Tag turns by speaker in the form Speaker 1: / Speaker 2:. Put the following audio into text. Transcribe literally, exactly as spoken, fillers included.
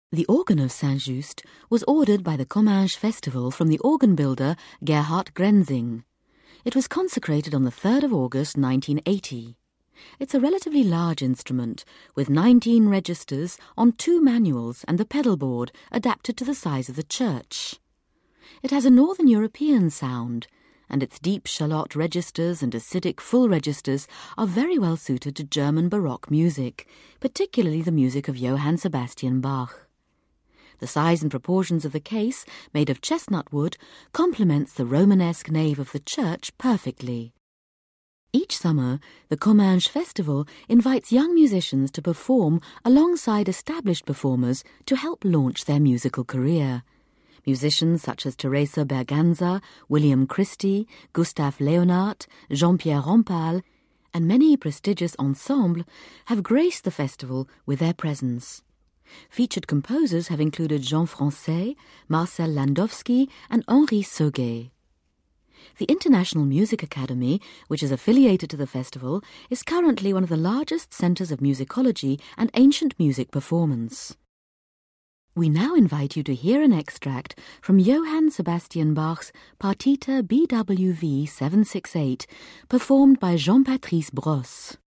Speaker 1: The organ of Saint-Just was ordered by the Comminges Festival from the organ builder Gerhard Grenzing. It was consecrated on the third of August nineteen eighty. It's a relatively large instrument with nineteen registers on two manuals and the pedal board adapted to the size of the church. It has a Northern European sound, and its deep shallot registers and acidic full registers are very well suited to German Baroque music, particularly the music of Johann Sebastian Bach. The size and proportions of the case, made of chestnut wood, complements the Romanesque nave of the church perfectly. Each summer, the Comminges Festival invites young musicians to perform alongside established performers to help launch their musical career. Musicians such as Teresa Berganza, William Christie, Gustav Leonhardt, Jean-Pierre Rampal, and many prestigious ensembles have graced the festival with their presence. Featured composers have included Jean Francais, Marcel Landowski, and Henri Sauguet. The International Music Academy, which is affiliated to the festival, is currently one of the largest centres of musicology and ancient music performance. We now invite you to hear an extract from Johann Sebastian Bach's Partita B W V seven sixty-eight, performed by Jean-Patrice Brosse.